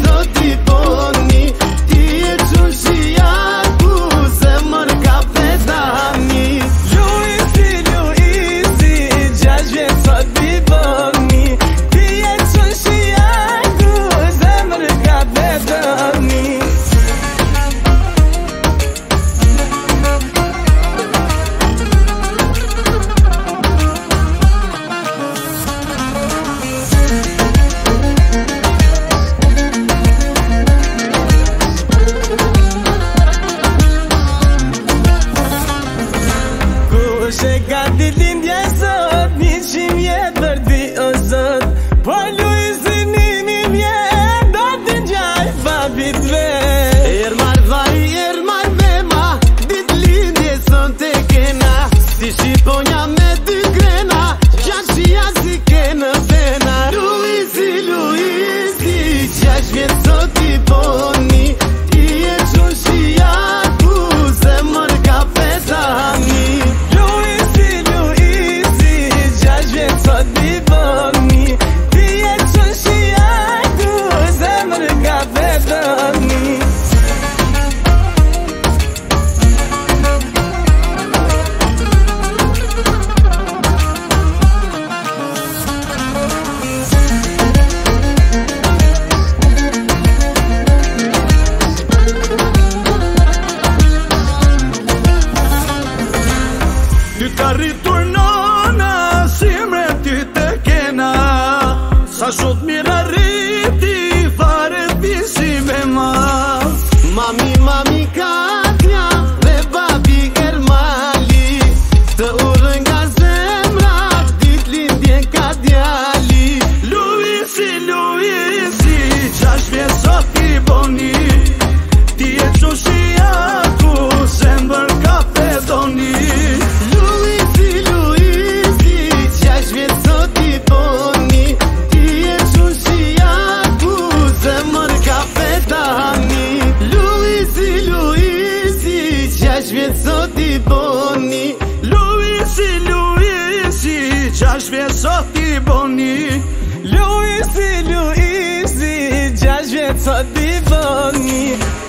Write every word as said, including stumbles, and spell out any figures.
sot i boni. Ti e qushia ku zemër ka pedani. Luisi, Luisi, gjashtë vjet sot i boni. Ti e qushia ku zemër ka pedani. Kush e ka ditëlindje sot, një qimë jetë për ti o zot. Po Luisi nimi vjet, do t'i gjaj babit vet. Ermar vaj, ermar vema, ditëlindje sot e kena. Si shqiponja me dy grena, gjashia si ke në vena. Luisi, Luisi, gjashtë vjet sot i boni. Ti e qushia ku zemër ka pedani. Luisi, Luisi, gjashtë vjet sot i boni. Ti e qushia ku zemër ka pedani. Ty ka rritur nona, si mre ty të kena. Sa shot mira rriti, fare visi me ma. Mami, mami Katja dhe babi Ermali, të urën nga zemra, ditëlindje ka djali. Luisi, Luisi, gjashtë vjet sot i boni. Ti e qushia ku zemër ka pedoni. Luisi, Luisi, gjashtë vjet sot i boni. Ti e qushia ku zemër ka pedani. Luisi, Luisi, gjashtë vjet sot i boni. Luisi, Luisi, gjashtë vjet sot i boni. Luisi, Luisi, gjashtë vjet sot i boni.